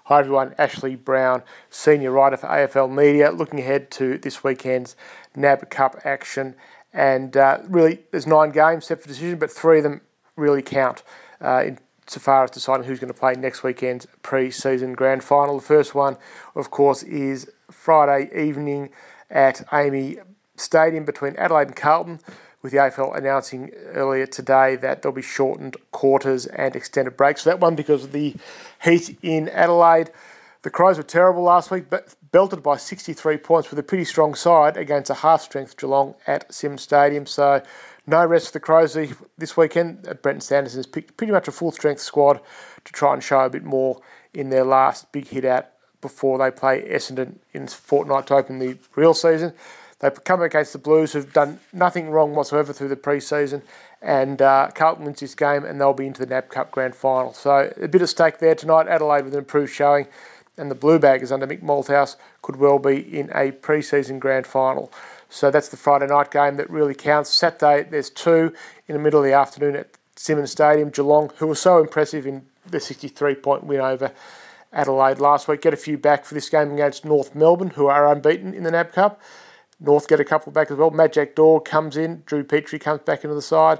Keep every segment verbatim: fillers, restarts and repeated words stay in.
Hi everyone, Ashley Brown, Senior Writer for A F L Media, looking ahead to this weekend's N A B Cup action. And uh, really, there's nine games set for decision, but three of them really count uh, in so far as deciding who's going to play next weekend's pre-season grand final. The first one, of course, is Friday evening at Amy Stadium between Adelaide and Carlton, with the A F L announcing earlier today that there'll be shortened quarters and extended breaks. So that one, because of the heat in Adelaide. The Crows were terrible last week, but belted by sixty-three points with a pretty strong side against a half-strength Geelong at Sims Stadium. So no rest for the Crows this weekend. Brenton Sanderson has picked pretty much a full-strength squad to try and show a bit more in their last big hit-out before they play Essendon in fortnight to open the real season. They've come against the Blues, who've done nothing wrong whatsoever through the pre-season, and uh, Carlton wins this game and they'll be into the N A B Cup grand final. So a bit of stake there tonight. Adelaide with an improved showing, and the Blue Baggers under Mick Malthouse could well be in a pre-season grand final. So that's the Friday night game that really counts. Saturday, there's two in the middle of the afternoon at Simmons Stadium. Geelong, who were so impressive in the sixty-three point win over Adelaide last week, get a few back for this game against North Melbourne, who are unbeaten in the N A B Cup. North get a couple back as well. Matt Jack Daw comes in. Drew Petrie comes back into the side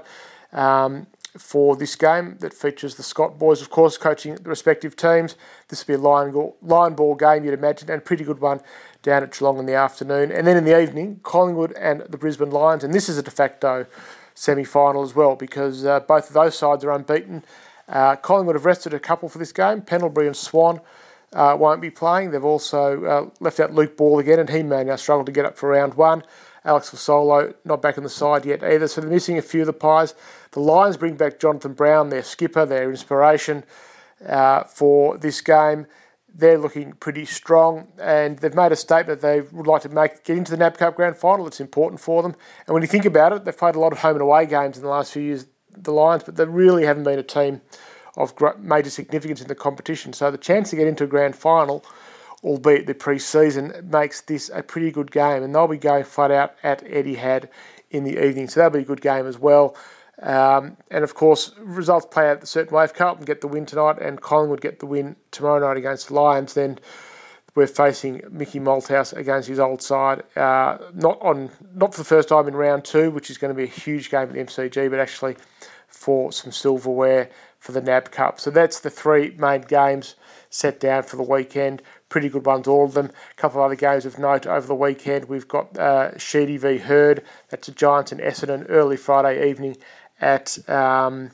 um, for this game that features the Scott boys, of course, coaching the respective teams. This will be a line, go- line ball game, you'd imagine, and a pretty good one down at Geelong in the afternoon. And then in the evening, Collingwood and the Brisbane Lions. And this is a de facto semi-final as well, because uh, both of those sides are unbeaten. Uh, Collingwood have rested a couple for this game. Pendlebury and Swan Uh, won't be playing. They've also uh, left out Luke Ball again, and he may now struggle to get up for round one. Alex Fasolo not back in the side yet either, so they're missing a few of the pies. The Lions bring back Jonathan Brown, their skipper, their inspiration uh, for this game. They're looking pretty strong, and they've made a statement that they would like to make get into the N A B Cup grand final. It's important for them. And when you think about it, they've played a lot of home and away games in the last few years, the Lions, but they really haven't been a team of major significance in the competition. So the chance to get into a grand final, albeit the pre-season, makes this a pretty good game. And they'll be going flat out at Etihad in the evening. So that'll be a good game as well. Um, and of course, results play out a certain way. If Carlton get the win tonight and Collingwood get the win tomorrow night against the Lions, then we're facing Mickey Malthouse against his old side. Uh, not on, not for the first time in round two, which is going to be a huge game at the M C G, but actually for some silverware for the N A B Cup. So that's the three main games set down for the weekend. Pretty good ones, all of them. A couple of other games of note over the weekend. We've got uh, Sheedy v Herd. That's a Giants and Essendon early Friday evening at um,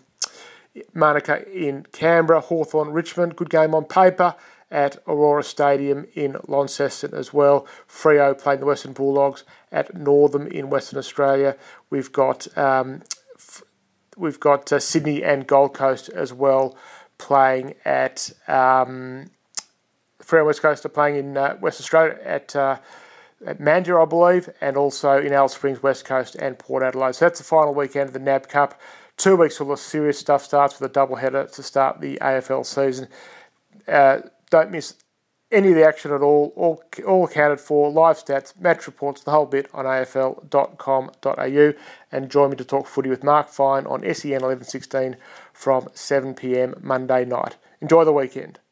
Manuka in Canberra. Hawthorn Richmond, good game on paper at Aurora Stadium in Launceston as well. Freo playing the Western Bulldogs at Northam in Western Australia. We've got Um, We've got uh, Sydney and Gold Coast as well playing at um, Freo and West Coast are playing in uh, West Australia at uh, at Mandurah, I believe, and also in Alice Springs, West Coast and Port Adelaide. So that's the final weekend of the N A B Cup. Two weeks till the serious stuff starts with a doubleheader to start the A F L season. Uh, don't miss any of the action at all, all, all accounted for, live stats, match reports, the whole bit on A F L dot com dot a u. And join me to talk footy with Mark Fine on S E N eleven sixteen from seven p m Monday night. Enjoy the weekend.